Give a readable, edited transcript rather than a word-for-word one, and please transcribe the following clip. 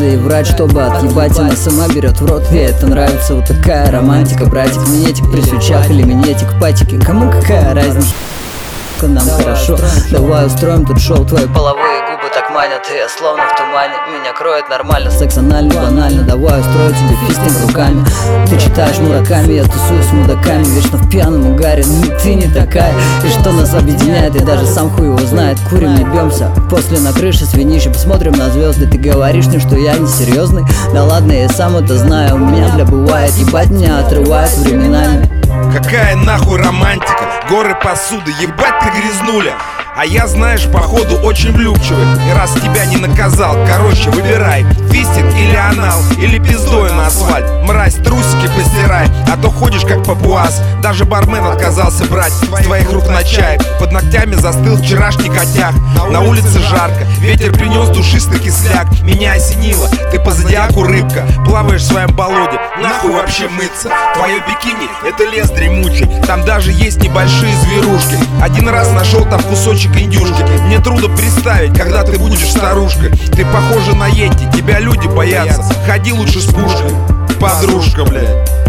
надо и врать, чтобы отъебать. Она сама берет в рот, ей это нравится. Вот такая романтика, братик, минетик при свечах или минетик патики. Кому какая разница? Нам хорошо, давай устроим тут шоу. Твои половые губы так манят, и я словно в тумане. Меня кроет нормально, секс анальный, банально. Давай устрою тебе фистинг руками. Ты читаешь Мураками, я тусую с мудаками. Вечно в пьяном угаре, но ты не такая. И что нас объединяет, и даже сам хуй его знает. Курим, не бьемся, после на крыше с винища посмотрим на звезды. Ты говоришь мне, что я не серьезный. Да ладно, я сам это знаю, у меня бля бывает. Ебать меня отрывает временами. Какая нахуй романтика, горы посуды, ебать ты грязнуля. А я, знаешь, походу очень влюбчивый. И раз тебя не наказал, короче, выбирай: фистинг или анал, или пиздой на асфальт. Мразь, трусики постирай, а то ходишь как папуас. Даже бармен отказался брать с твоих рук на чай. Под ногтями застыл вчерашний котяк. На улице жарко, ветер принес душистый кисляк. Меня осенило, ты по зодиаку рыбка. Плаваешь в своем болоте, нахуй вообще мыться. Твое бикини — это лес дремучий. Там даже есть небольшие зверушки. Один раз нашел там кусочек индюшки. Мне трудно представить, когда ты будешь старушкой. Ты похожа на йети, тебя люди боятся. Ходи лучше с пушкой, подружка, блядь.